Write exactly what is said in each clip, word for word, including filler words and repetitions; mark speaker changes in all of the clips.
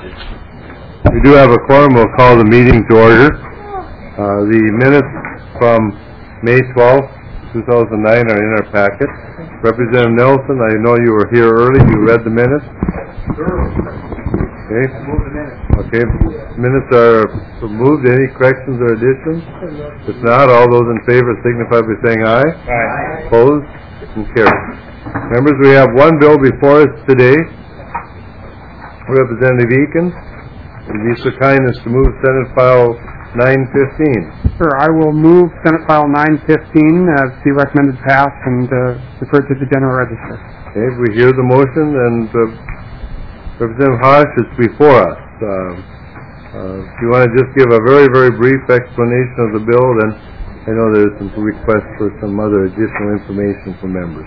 Speaker 1: We do have a quorum. We'll call the meeting to order. Uh, the minutes from May twelfth, two thousand nine are in our packet. Representative Nelson, I know you were here early. You read the minutes? Okay. Okay. Minutes are moved. Any corrections or additions? If not, all those in favor signify by saying aye. Aye. Opposed? And carried. Members, we have one bill before us today. Representative Eakin, would you be so kind as to move Senate File nine fifteen?
Speaker 2: Sure, I will move Senate File nine fifteen as uh, the recommended pass and uh, refer to the General Register.
Speaker 1: Okay, we hear the motion, and uh, Representative Haas, it's before us. Uh, uh, if you want to just give a very, very brief explanation of the bill, then I know there's some requests for some other additional information from members.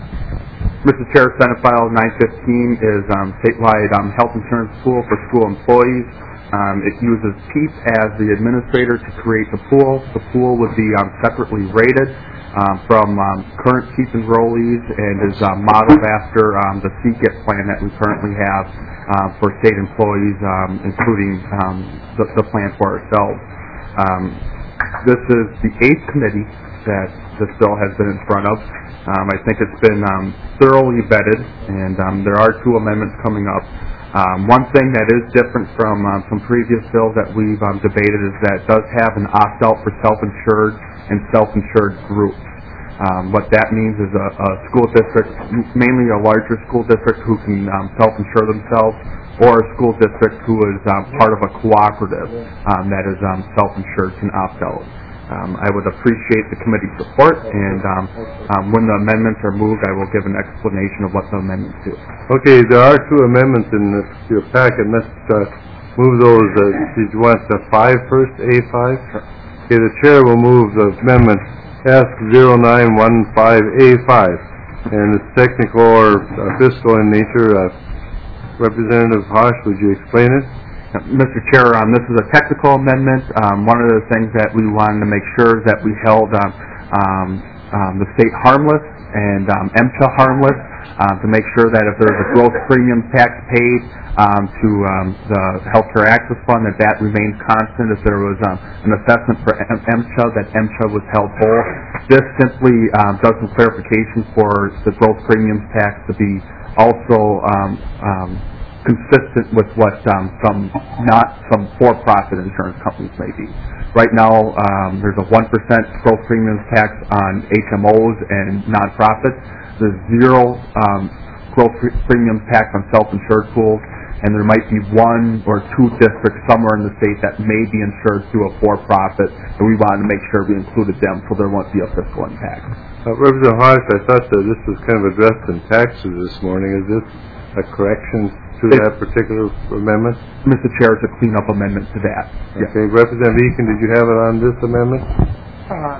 Speaker 3: Mister Chair, Senate File nine fifteen is um, statewide um, health insurance pool for school employees. Um, it uses P E A P as the administrator to create the pool. The pool would be um, separately rated um, from um, current P E A P enrollees and is uh, modeled after um, the C G I P plan that we currently have uh, for state employees, um, including um, the, the plan for ourselves. Um, this is the eighth committee that this bill has been in front of. Um, I think it's been um, thoroughly vetted, and um, there are two amendments coming up. Um, one thing that is different from um, some previous bills that we've um, debated is that it does have an opt-out for self-insured and self-insured groups. Um, what that means is a, a school district, mainly a larger school district who can um, self-insure themselves, or a school district who is um, part of a cooperative um, that is um, self-insured can opt out. Um, I would appreciate the committee's support, and um, um, when the amendments are moved, I will give an explanation of what the amendments do.
Speaker 1: Okay, there are two amendments in this, your packet. Let's uh, move those. Uh, did you want the five first, A five?
Speaker 3: Sure.
Speaker 1: Okay, the chair will move the amendment S zero nine one five A five, and it's technical or uh, fiscal in nature. Uh, Representative Haas, would you explain it?
Speaker 3: Mister Chair, um, this is a technical amendment. Um, one of the things that we wanted to make sure is that we held um, um, um, the state harmless and um, M C H A harmless um, to make sure that if there's a gross premium tax paid um, to um, the Healthcare Access Fund, that that remains constant. If there was um, an assessment for M C H A, that M C H A was held whole. This simply um, does some clarification for the gross premiums tax to be also um, um, consistent with what um, some not some for-profit insurance companies may be. Right now, um, there's a one percent gross premiums tax on H M Os and nonprofits. There's zero um, gross premiums tax on self-insured pools, and there might be one or two districts somewhere in the state that may be insured through a for-profit, and we wanted to make sure we included them so there won't be a fiscal impact.
Speaker 1: Uh, Representative Haas, I thought that this was kind of addressed in taxes this morning. Is this a correction to it, that particular amendment?
Speaker 3: Mister Chair, it's a clean-up amendment to that.
Speaker 1: Okay.
Speaker 3: Yes.
Speaker 1: Representative Eakin, did you have it on this amendment?
Speaker 2: Uh,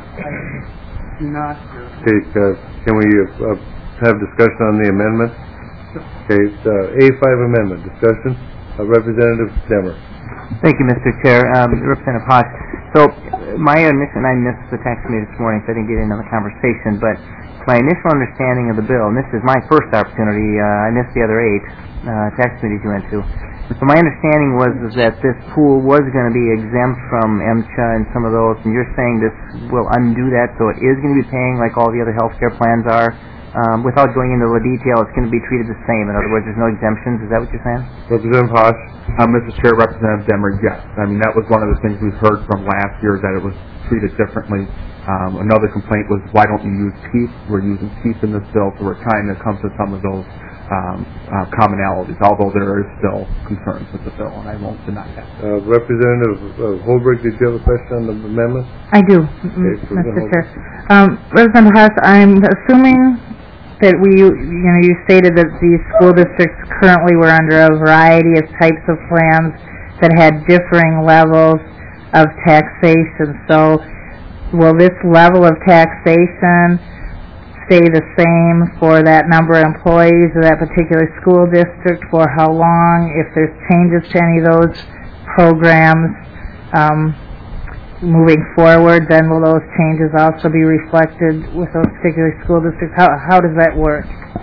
Speaker 2: I do not.
Speaker 1: Okay, uh, can we uh, have discussion on the amendment? Okay, uh, A five amendment, discussion. Uh, Representative Demmer.
Speaker 4: Thank you, Mister Chair. Um, Representative Haas. So, my initial, and I missed the tax committee this morning, so I didn't get into the conversation, but my initial understanding of the bill, and this is my first opportunity, uh, I missed the other eight uh, tax committees you went to. So my understanding was is that this pool was going to be exempt from M C H A and some of those, and you're saying this will undo that, so it is going to be paying like all the other health care plans are. Um, without going into the detail, it's going to be treated the same. In other words, there's no exemptions. Is that what you're saying?
Speaker 1: Representative Haas.
Speaker 3: Uh, Mister Chair, Representative Demmer, yes. I mean, that was one of the things we've heard from last year, that it was treated differently. Um, another complaint was, why don't you use P E A P? We're using P E A P in this bill, so we're trying to come to some of those um, uh, commonalities, although there is still concerns with the bill, and I won't deny that.
Speaker 1: Uh, Representative uh, Holbrook, did you have a question on the amendment?
Speaker 5: I do, okay, Mister Chair. Um, Representative Haas, I'm assuming that we, you know, you stated that these school districts currently were under a variety of types of plans that had differing levels of taxation. So, will this level of taxation stay the same for that number of employees of that particular school district? For how long? If there's changes to any of those programs um, moving forward, then will those changes also be reflected with those particular school districts? How, how does that work?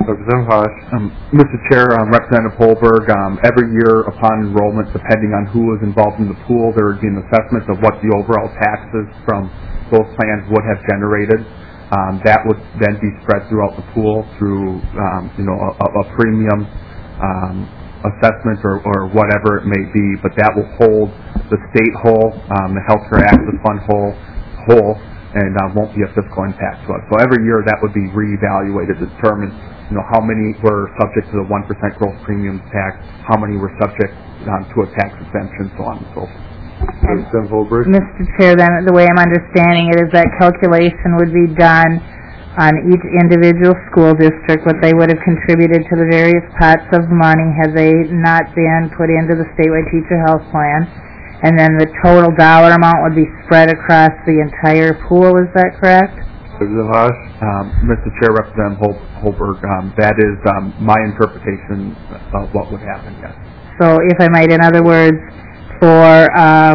Speaker 1: Representative Haas.
Speaker 3: Um, Mister Chair, um, Representative Holberg, um, every year upon enrollment, depending on who is involved in the pool, there would be an assessment of what the overall taxes from those plans would have generated. Um, that would then be spread throughout the pool through, um, you know, a, a premium um, assessment or, or whatever it may be, but that will hold the state whole, um, the Healthcare Access Fund whole, whole, and uh, won't be a fiscal impact to us. So every year that would be reevaluated to determine, you know, how many were subject to the one percent gross premium tax, how many were subject um, to a tax exemption, so on and so forth.
Speaker 1: Representative Holberg.
Speaker 5: Mister Chair, then the way I'm understanding it is that calculation would be done on each individual school district, what they would have contributed to the various pots of money had they not been put into the statewide teacher health plan, and then the total dollar amount would be spread across the entire pool. Is that correct?
Speaker 1: Representative Haas.
Speaker 3: Um, Mister Chair, Representative Hol- Holberg, um, that is um, my interpretation of what would happen, yes.
Speaker 5: So if I might, in other words, for a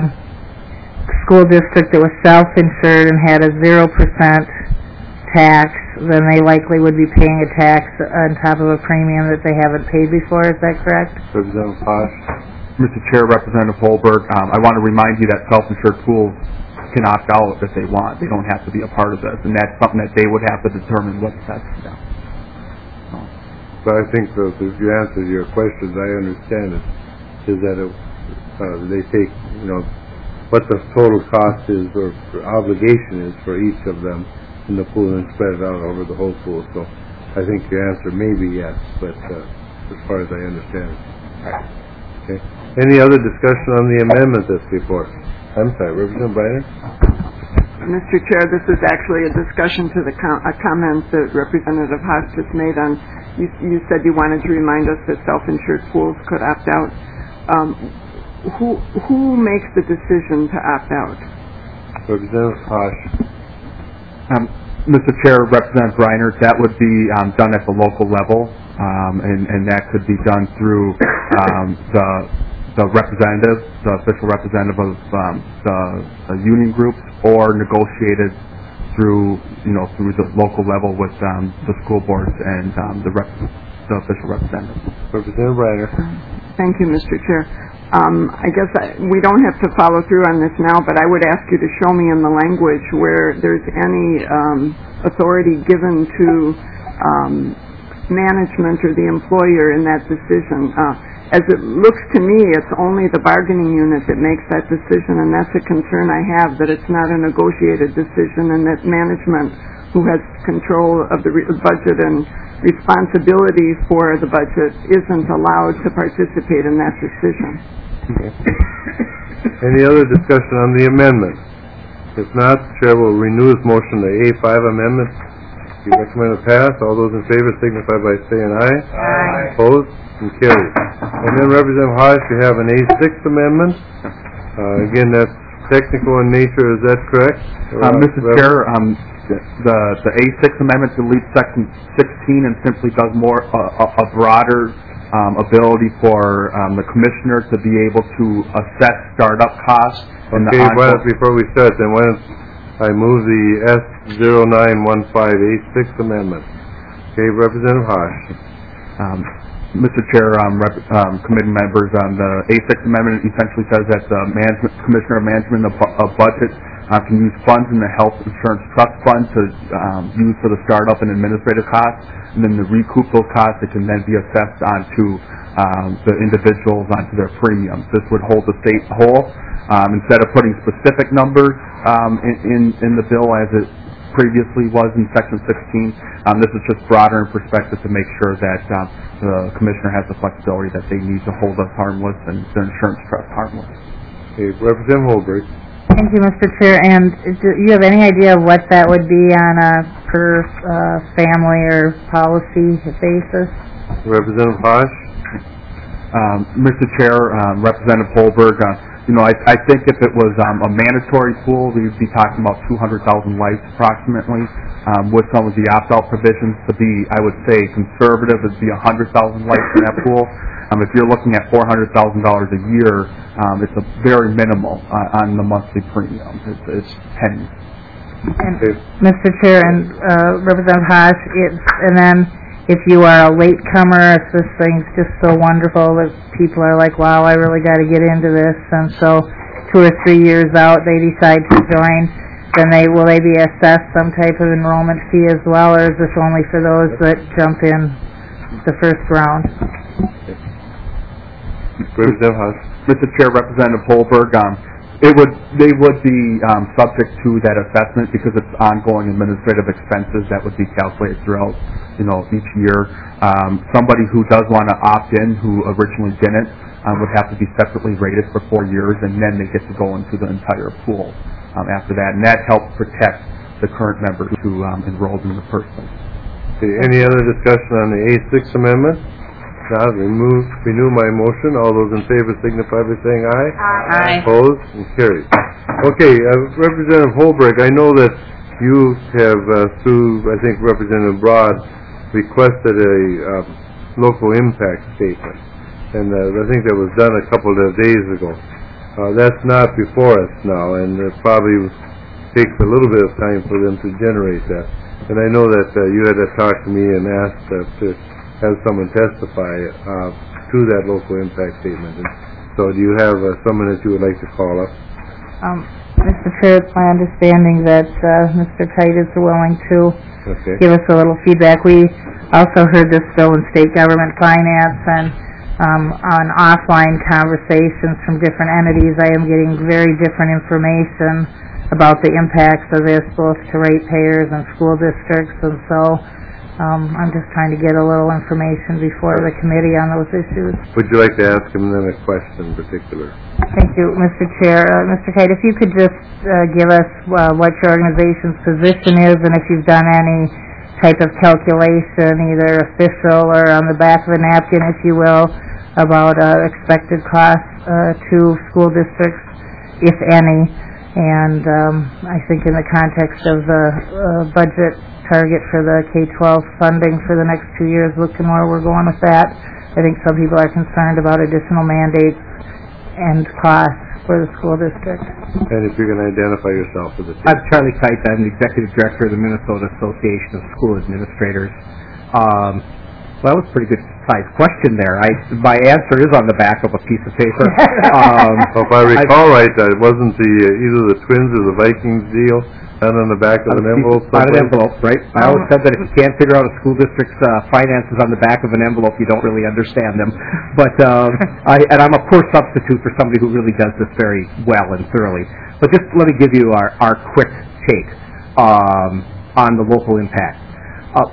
Speaker 5: school district that was self-insured and had a zero percent tax, then they likely would be paying a tax on top of a premium that they haven't paid before. Is that correct?
Speaker 1: Representative Haas.
Speaker 3: Mister Chair, Representative Holberg, um, I want to remind you that self-insured pools can opt out if they want. They don't have to be a part of this, and that's something that they would have to determine what's best for them. So.
Speaker 1: So I think that if you answer your questions, I understand it, is that it, uh, they take, you know, what the total cost is or obligation is for each of them in the pool and spread it out over the whole pool. So I think your answer may be yes, but uh, as far as I understand it. Okay. Any other discussion on the amendment that's before? I'm sorry, Representative Briner?
Speaker 6: Mister Chair, this is actually a discussion to the com- a comment that Representative Haas just made on, you, you said you wanted to remind us that self-insured pools could opt out. Um, who who makes the decision to opt out?
Speaker 1: Representative Haas.
Speaker 3: Um, Mister Chair, Representative Briner, that would be um, done at the local level, um, and, and that could be done through um, the the representative, the official representative of um, the, the union groups, or negotiated through, you know, through the local level with um, the school boards and um, the, rep- the official representative.
Speaker 1: Representative Briner.
Speaker 6: Thank you, Mister Chair. Um, I guess I, we don't have to follow through on this now, but I would ask you to show me in the language where there's any um, authority given to um, management or the employer in that decision. Uh, as it looks to me, it's only the bargaining unit that makes that decision, and that's a concern I have, that it's not a negotiated decision and that management, who has control of the re- budget and responsibility for the budget, isn't allowed to participate in that decision.
Speaker 1: Okay. Any other discussion on the amendment? If not, the Chair will renew his motion to A five amendment. You recommend a pass. All those in favor signify by saying aye. Aye. Opposed? And carried. And then Representative Haas, you have an A six amendment. Uh, again, that's technical in nature. Is that correct?
Speaker 3: Uh, Mister Chair, um, the the A six amendment deletes section sixteen and simply does more uh, a, a broader um, ability for um, the commissioner to be able to assess startup costs.
Speaker 1: Okay, why don't, before we start, then why don't I move the S zero nine one five A six amendment? Okay, Representative Haas.
Speaker 3: Um, Mister Chair, um, rep, um, committee members, um, the A six amendment essentially says that the management, Commissioner of Management of, of Budget uh, can use funds in the Health Insurance Trust Fund to um, use for the startup and administrative costs, and then to recoup those costs, it can then be assessed onto um, the individuals, onto their premiums. This would hold the state whole. Um, instead of putting specific numbers um, in, in, in the bill as it previously was in Section sixteen. Um, this is just broader in perspective to make sure that um, the Commissioner has the flexibility that they need to hold us harmless and their insurance trust harmless.
Speaker 1: Okay, Representative Holberg.
Speaker 5: Thank you, Mister Chair. And do you have any idea of what that would be on a per uh, family or policy basis?
Speaker 1: Representative Haas.
Speaker 3: Um, Mister Chair, um, Representative Holberg, uh, you know, I, I think if it was um, a mandatory pool, we would be talking about two hundred thousand lives approximately. Um, with some of the opt-out provisions, to be, I would say, conservative, it would be one hundred thousand lives in that pool. Um, if you're looking at four hundred thousand dollars a year, um, it's a very minimal uh, on the monthly premium. It's, it's pennies.
Speaker 5: And Mister Chair and uh, Representative Haas, it's, and then if you are a latecomer, if this thing's just so wonderful that people are like, wow, I really got to get into this, and so two or three years out they decide to join, then they will they be assessed some type of enrollment fee as well, or is this only for those that jump in the first round?
Speaker 1: Representative Haas.
Speaker 3: Mister Chair, Representative Holberg, um, it would, they would be um, subject to that assessment because it's ongoing administrative expenses that would be calculated throughout, you know, each year. Um, somebody who does want to opt in, who originally didn't, um, would have to be separately rated for four years, and then they get to go into the entire pool um, after that, and that helps protect the current members who um, enrolled in the first place.
Speaker 1: Okay, any other discussion on the A six amendment? Now, remove, renew my motion. All those in favor signify by saying aye.
Speaker 5: Aye.
Speaker 1: Opposed? And carried. Okay, uh, Representative Holberg, I know that you have, uh, through, I think, Representative Broad, requested a uh, local impact statement. And uh, I think that was done a couple of days ago. Uh, that's not before us now, and it probably takes a little bit of time for them to generate that. And I know that uh, you had to talk to me and asked uh, to have someone testify uh, to that local impact statement. And so do you have uh, someone that you would like to call up?
Speaker 5: Um, Mister Chair, it's my understanding that uh, Mister Kite is willing to
Speaker 1: Okay.
Speaker 5: give us a little feedback. We also heard this bill in state government finance, and um, on offline conversations from different entities, I am getting very different information about the impacts of this both to ratepayers and school districts, and so um, I'm just trying to get a little information before the committee on those issues.
Speaker 1: Would you like to ask him then a question in particular?
Speaker 5: Thank you, Mister Chair. Uh, Mister Kite, if you could just uh, give us uh, what your organization's position is, and if you've done any type of calculation, either official or on the back of a napkin, if you will, about uh, expected costs uh, to school districts, if any. And um, I think in the context of the uh, budget target for the K twelve funding for the next two years, looking where we're going with that, I think some people are concerned about additional mandates and costs for the school district.
Speaker 1: And if you're going to identify yourself for the team.
Speaker 7: I'm Charlie Kite. I'm the Executive Director of the Minnesota Association of School Administrators. Um, well, that was a pretty good sized question there. I, my answer is on the back of a piece of paper. um,
Speaker 1: Well, if I recall right, that wasn't the uh, either the Twins or the Vikings deal done on the back of an envelope?
Speaker 7: On an envelope, right? I always said that if you can't figure out a school district's uh, finances on the back of an envelope, you don't really understand them. But um, I, and I'm a poor substitute for somebody who really does this very well and thoroughly. But just let me give you our, our quick take um, on the local impact. Uh,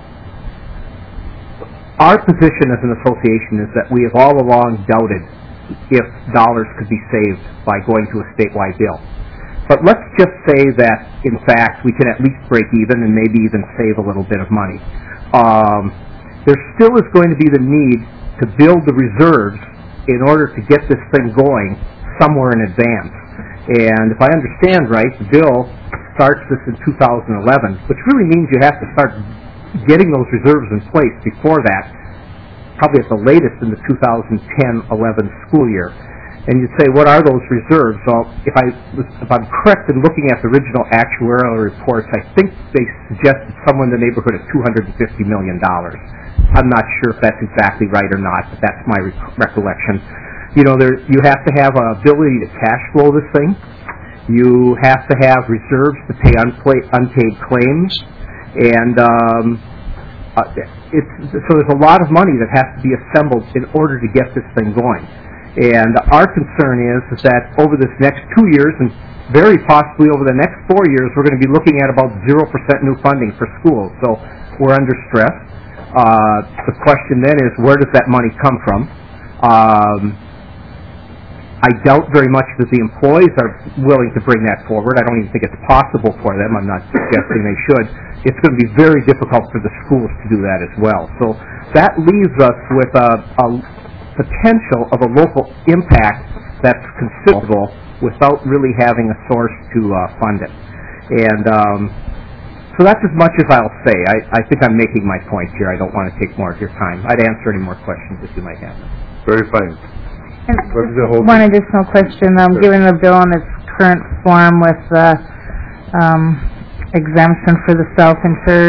Speaker 7: our position as an association is that we have all along doubted if dollars could be saved by going to a statewide bill. But let's just say that, in fact, we can at least break even and maybe even save a little bit of money. Um, there still is going to be the need to build the reserves in order to get this thing going somewhere in advance. And if I understand right, the bill starts this in two thousand eleven, which really means you have to start getting those reserves in place before that, probably at the latest in the two thousand ten eleven school year. And you'd say, what are those reserves? Well, if, I, if I'm correct in looking at the original actuarial reports, I think they suggested somewhere in the neighborhood of two hundred fifty million dollars. I'm not sure if that's exactly right or not, but that's my rec- recollection. You know, there, you have to have an ability to cash flow this thing. You have to have reserves to pay unpla- unpaid claims. And um, uh, it's, so there's a lot of money that has to be assembled in order to get this thing going. And our concern is, is that over this next two years, and very possibly over the next four years, we're going to be looking at about zero percent new funding for schools. So we're under stress. Uh, the question then is, where does that money come from? Um, I doubt very much that the employees are willing to bring that forward. I don't even think it's possible for them. I'm not suggesting they should. It's going to be very difficult for the schools to do that as well. So that leaves us with a, a potential of a local impact that's considerable without really having a source to uh, fund it. And um, so that's as much as I'll say. I, I think I'm making my point here. I don't want to take more of your time. I'd answer any more questions if you might have them.
Speaker 1: Very fine.
Speaker 5: One additional question. Um,
Speaker 1: Sure.
Speaker 5: Given the bill in its current form with uh, um, exemption for the self-insured,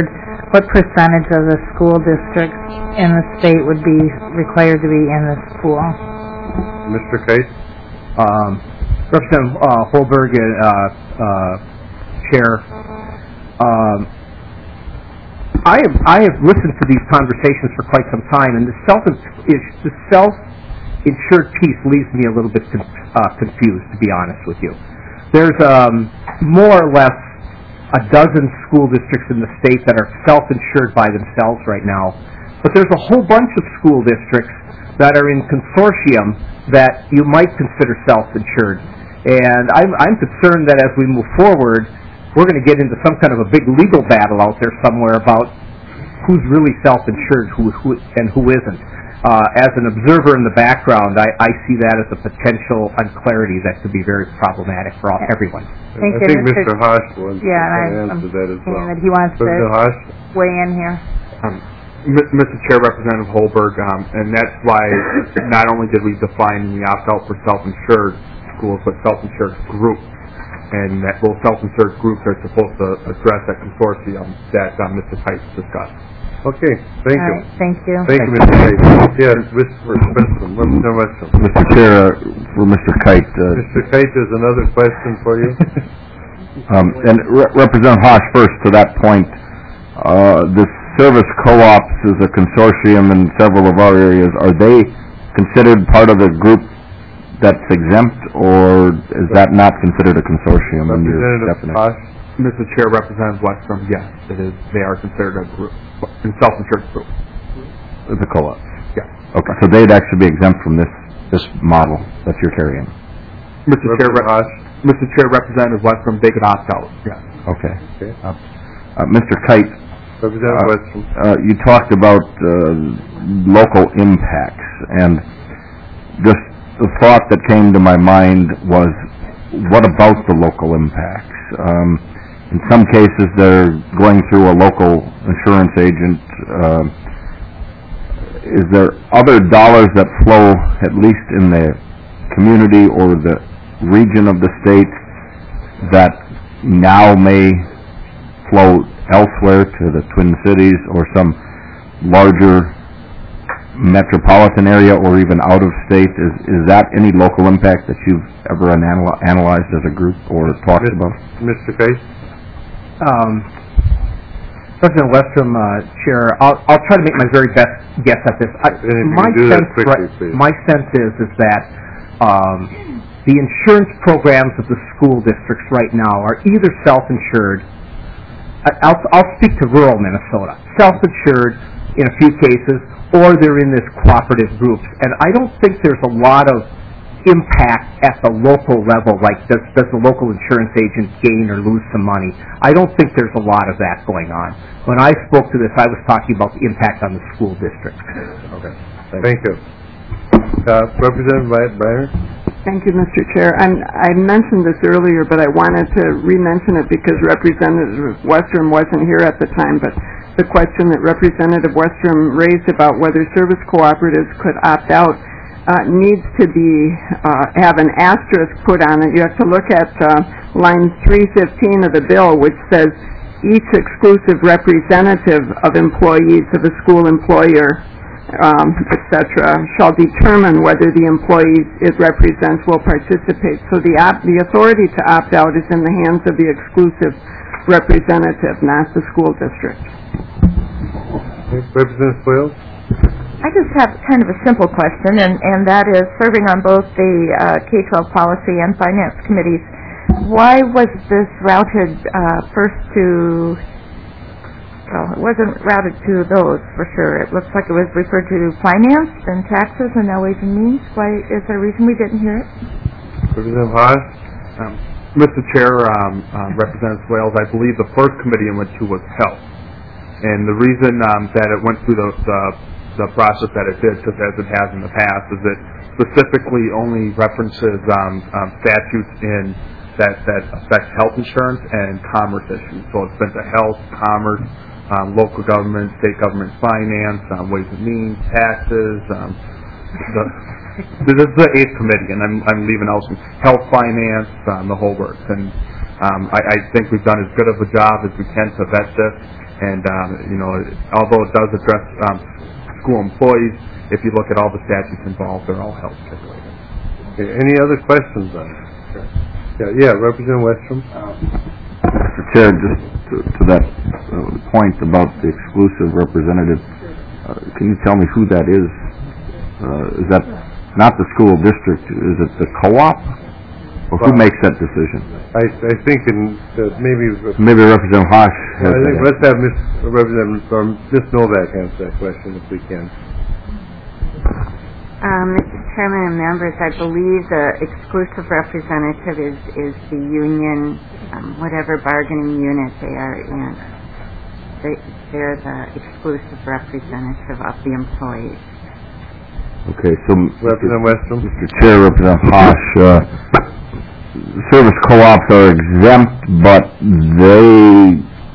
Speaker 5: what percentage of the school districts in the state would be required to be in this pool?
Speaker 1: Mister Kite?
Speaker 7: Um, Representative uh, Holberg, uh, uh, Chair, um, I have I have listened to these conversations for quite some time, and the self the self-insured piece leaves me a little bit con- uh, confused, to be honest with you. There's um, more or less a dozen school districts in the state that are self-insured by themselves right now, but there's a whole bunch of school districts that are in consortium that you might consider self-insured. And I'm, I'm concerned that as we move forward, we're going to get into some kind of a big legal battle out there somewhere about who's really self-insured who, who, and who isn't. Uh, as an observer in the background, I, I see that as a potential unclarity that could be very problematic for all, everyone.
Speaker 5: Thank
Speaker 1: I
Speaker 5: you,
Speaker 1: think
Speaker 5: Mister
Speaker 1: Mister Haas wants
Speaker 5: Yeah, and I,
Speaker 1: to
Speaker 5: I'm
Speaker 1: answer that as
Speaker 5: saying
Speaker 1: well.
Speaker 5: that he wants
Speaker 1: President
Speaker 5: to
Speaker 1: Haas?
Speaker 5: weigh in here.
Speaker 3: Um, M- Mister Chair, Representative Holberg, um, and that's why not only did we define the opt-out for self-insured schools, but self-insured groups, and that those self-insured groups are supposed to address that consortium that um, Mister Kite discussed.
Speaker 1: Okay, thank
Speaker 5: All
Speaker 1: you.
Speaker 5: right, thank you.
Speaker 1: Thank you, Mister Kite. Yes, Mister Westrum, Representative Westrum.
Speaker 8: Mister Chair, uh, for Mister Kite, uh,
Speaker 1: Mister Kite, there's another question for you.
Speaker 8: um, and Re- Representative Haas, first to that point, uh, the service co-ops is a consortium in several of our areas. Are they considered part of the group that's exempt, or is that not considered a consortium in your
Speaker 1: Representative
Speaker 8: definition?
Speaker 1: Haas?
Speaker 3: Mister Chair, Representative Westrom, yes, it is. They are considered a group, a self-insured group.
Speaker 8: The co-ops?
Speaker 3: Yes.
Speaker 8: Okay, so they'd actually be exempt from this, this model that you're carrying?
Speaker 3: Mister Chair,
Speaker 1: Representative Haas?
Speaker 3: Mister Chair, Representative Westrom, they could opt out. Yes.
Speaker 8: Okay.
Speaker 1: Okay.
Speaker 8: Uh, uh, Mister Kite,
Speaker 1: Representative
Speaker 8: Uh,
Speaker 1: Westrum.
Speaker 8: uh, you talked about uh, local impacts, and just the thought that came to my mind was, what about the local impacts? Um, in some cases, they're going through a local insurance agent. Uh, is there other dollars that flow, at least in the community or the region of the state, that now may flow elsewhere to the Twin Cities or some larger metropolitan area or even out of state? Is is that any local impact that you've ever anal- analyzed as a group or talked
Speaker 1: Mis-
Speaker 8: about?
Speaker 1: Mister Kite?
Speaker 7: Um, President Westrom, uh, Chair, I'll, I'll try to make my very best guess at this. I,
Speaker 1: If you
Speaker 7: my
Speaker 1: do that
Speaker 7: sense,
Speaker 1: quickly,
Speaker 7: right-
Speaker 1: please.
Speaker 7: my sense is is that um, the insurance programs of the school districts right now are either self-insured. I- I'll, I'll speak to rural Minnesota, self-insured in a few cases, or they're in this cooperative groups. And I don't think there's a lot of impact at the local level, like does, does the local insurance agent gain or lose some money? I don't think there's a lot of that going on. When I spoke to this, I was talking about the impact on the school district.
Speaker 1: Okay. Thank you. Uh, Representative Breyer?
Speaker 6: Thank you, Mister Chair. I'm, I mentioned this earlier, but I wanted to re-mention it because Representative Westrom wasn't here at the time, but the question that Representative Westrom raised about whether service cooperatives could opt out uh, needs to be, uh, have an asterisk put on it. You have to look at uh, line three fifteen of the bill, which says each exclusive representative of employees of a school employer, um, et cetera, shall determine whether the employees it represents will participate. So the op- the authority to opt out is in the hands of the exclusive representative, not the school district.
Speaker 1: Representative Swales?
Speaker 9: I just have kind of a simple question, and, and that is, serving on both the uh, K twelve policy and finance committees, why was this routed uh, first to, well, it wasn't routed to those for sure. It looks like it was referred to finance and taxes and now ways and means. Why, is there a reason we didn't hear it?
Speaker 1: Representative Haas?
Speaker 3: Um, Mister Chair, um, uh, Representative Swales, I believe the first committee in which who was health. And the reason um, that it went through the, the, the process that it did, just as it has in the past, is it specifically only references um, um, statutes in that, that affect health insurance and commerce issues. So it's been to health, commerce, um, local government, state government finance, um, ways and means, taxes. Um, the, this is the eighth committee, and I'm, I'm leaving out some health, finance, um, the whole works. And um, I, I think we've done as good of a job as we can to vet this. And, um, you know, although it does address um, school employees, if you look at all the statutes involved, they're all health-care related.
Speaker 1: Okay, any other questions on it? Yeah, yeah, Representative Westrom.
Speaker 8: Mister Chair, just to, to that uh, point about the exclusive representative, uh, can you tell me who that is? Uh, is that not the school district? Is it the co-op? Or who
Speaker 1: Well,
Speaker 8: makes that decision?
Speaker 1: I, I think in, uh, maybe...
Speaker 8: Maybe Representative Haas has
Speaker 1: I think
Speaker 8: that.
Speaker 1: let's have Miz Representative, or Miz Novak answer that question if we can.
Speaker 10: Um, Mister Chairman and members, I believe the exclusive representative is, is the union, um, whatever bargaining unit they are in. They, they're the exclusive representative of the employees.
Speaker 8: Okay, so
Speaker 1: Representative Westrom.
Speaker 8: Mister Chair, Representative Haas, uh, service co-ops are exempt, but they,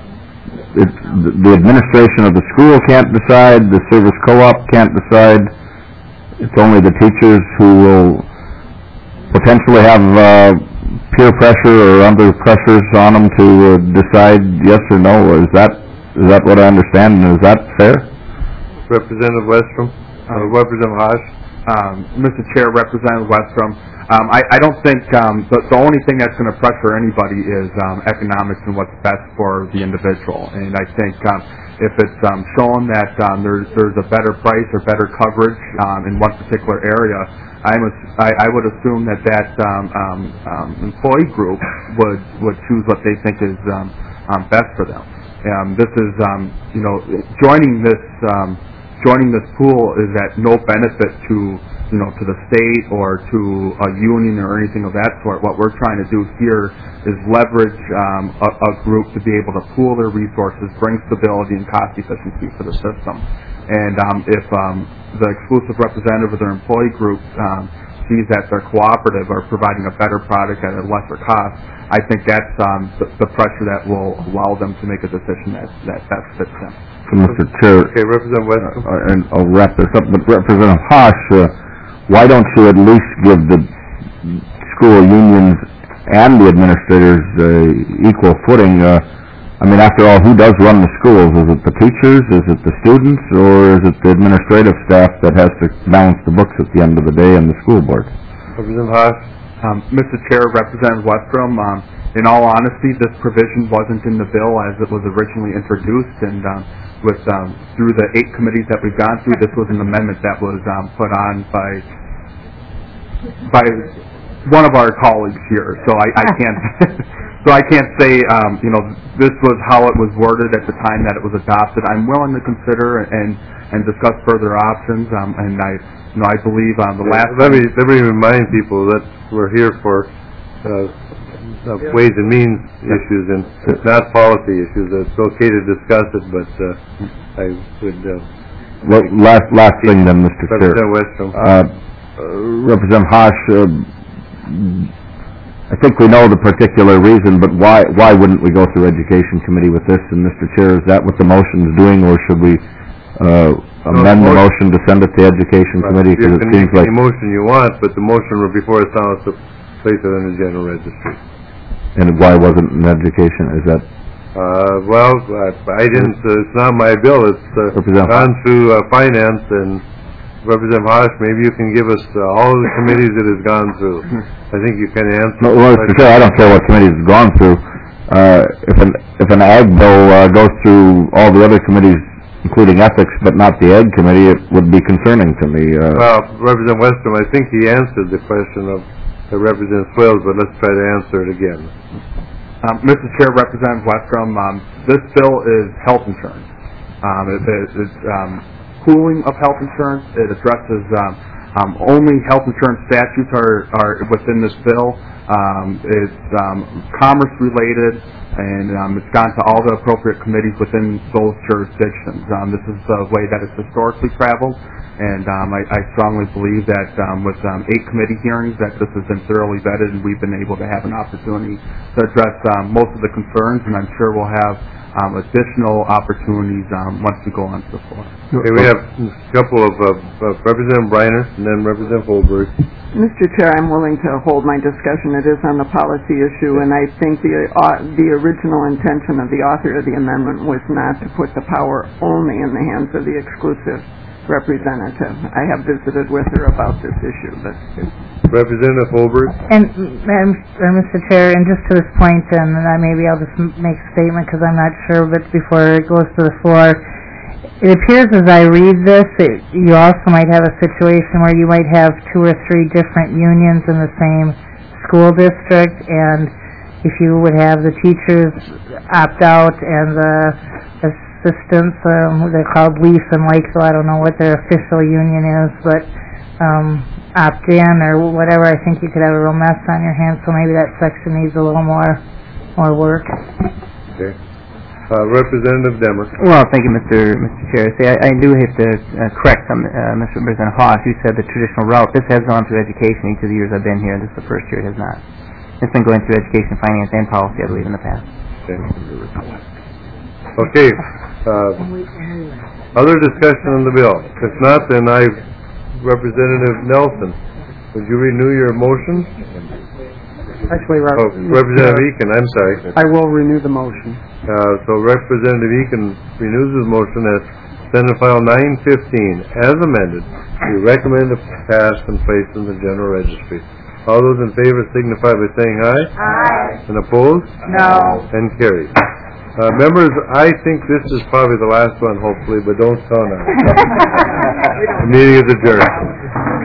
Speaker 8: it, the administration of the school can't decide, the service co-op can't decide. It's only the teachers who will potentially have uh, peer pressure or other pressures on them to uh, decide yes or no. Is that is that what I understand? And is that fair?
Speaker 1: Representative Westrom. Uh, Representative Haas.
Speaker 3: Um, Mister Chair, Representative Westrom, um, I, I don't think um, the, the only thing that's going to pressure anybody is um, economics and what's best for the individual. And I think um, if it's um, shown that um, there's there's a better price or better coverage um, in one particular area, I'm a, I, I would assume that that um, um, um, employee group would would choose what they think is um, um, best for them. Um, this is um, you know joining this. Um, Joining this pool is at no benefit to, you know, to the state or to a union or anything of that sort. What we're trying to do here is leverage um, a, a group to be able to pool their resources, bring stability and cost efficiency to the system. And um, if um, the exclusive representative of their employee group um, sees that their cooperative are providing a better product at a lesser cost, I think that's um, the, the pressure that will allow them to make a decision that, that best fits them.
Speaker 8: So, Mister Chair,
Speaker 1: Okay, Representative Westrom.
Speaker 8: uh, and I'll wrap this up, but Representative Haas, uh, why don't you at least give the school unions and the administrators uh, equal footing? Uh, I mean, after all, who does run the schools? Is it the teachers? Is it the students? Or is it the administrative staff that has to balance the books at the end of the day and the school board?
Speaker 1: Representative Haas.
Speaker 3: Um, Mister Chair, Representative Westrom, um, in all honesty, this provision wasn't in the bill as it was originally introduced, and um, with um, through the eight committees that we've gone through, this was an amendment that was um, put on by by one of our colleagues here. So I, I can't so I can't say um, you know this was how it was worded at the time that it was adopted. I'm willing to consider and and discuss further options, um, and I you know I believe um, the last.
Speaker 1: Let me let me remind people that we're here for. Uh, Uh, ways and means issues and not policy issues. It's okay to discuss it, but uh, I would. Uh,
Speaker 8: well, last last thing then, Mister Chair.
Speaker 1: Representative Westrom.
Speaker 8: Uh, uh, Representative Haas, uh, I think we know the particular reason, but why why wouldn't we go through Education Committee with this? And Mister Chair, is that what the motion is doing, or should we uh, amend
Speaker 1: no, the
Speaker 8: the motion to send it to Education
Speaker 1: right.
Speaker 8: Committee?
Speaker 1: You
Speaker 8: Because it
Speaker 1: can
Speaker 8: seems
Speaker 1: make
Speaker 8: like
Speaker 1: any motion you want, but the motion before it's on is to place it in the general registry.
Speaker 8: And why wasn't it in education? Is that
Speaker 1: Uh, well, I, I didn't. Uh, it's not my bill. It's uh,
Speaker 8: Representative
Speaker 1: gone through uh, finance, and Representative Haas, maybe you can give us uh, all of the committees it has gone through. I think you can answer.
Speaker 8: no, well, Mister Chair, I don't care what committees it's gone through. Uh, if an if an ag bill uh, goes through all the other committees, including ethics, but not the ag committee, it would be concerning to me. Uh,
Speaker 1: Well, Representative Westrom, I think he answered the question of uh, Representative Swales, but let's try to answer it again.
Speaker 3: Um, Mister Chair, Representative Westrom, um, this bill is health insurance. Um, it, it, it's um, pooling of health insurance. It addresses um, um, only health insurance statutes are, are within this bill. Um, it's um, commerce related, and um, it's gone to all the appropriate committees within those jurisdictions. Um, this is the way that it's historically traveled. And um, I, I strongly believe that um, with um, eight committee hearings that this has been thoroughly vetted, and we've been able to have an opportunity to address um, most of the concerns, and I'm sure we'll have um, additional opportunities um, once we go on to the floor.
Speaker 1: Okay, we have a couple of uh, uh, Representative Briner and then Representative Holberg.
Speaker 6: Mister Chair, I'm willing to hold my discussion. It is on the policy issue, and I think the uh, the original intention of the author of the amendment was not to put the power only in the hands of the exclusive representative. I have visited with her about this issue, but...
Speaker 1: Representative Holbert?
Speaker 5: And, and, and Mister Chair, and just to this point, and uh, maybe I'll just m- make a statement because I'm not sure, but before it goes to the floor, it appears as I read this, it, you also might have a situation where you might have two or three different unions in the same school district, and if you would have the teachers opt out and the assistants, um, they're called Lease and Lakeville, I don't know what their official union is, but um, opt in or whatever, I think you could have a real mess on your hands, so maybe that section needs a little more more work.
Speaker 1: Okay. Uh, Representative Demmer.
Speaker 4: Well, thank you, Mister Mister Chair. See, I, I do have to uh, correct some, uh, Mister Representative Haas. You said the traditional route. This has gone through education each of the years I've been here. This is the first year it has not. It's been going through education, finance, and policy, I believe, in the past.
Speaker 1: Okay. Okay. Uh, other discussion on the bill? If not, then I, Representative Nelson, would you renew your motion?
Speaker 2: Actually, Rep-
Speaker 1: Oh, Representative Eakin, I'm sorry.
Speaker 2: I will renew the motion.
Speaker 1: Uh, so Representative Eakin renews his motion as Senate File nine fifteen, as amended, we recommend to pass and place in the General Registry. All those in favor signify by saying aye.
Speaker 9: Aye.
Speaker 1: And opposed?
Speaker 5: No.
Speaker 1: And carried. Uh, members, I think this is probably the last one, hopefully, but don't count on it. The meeting is adjourned.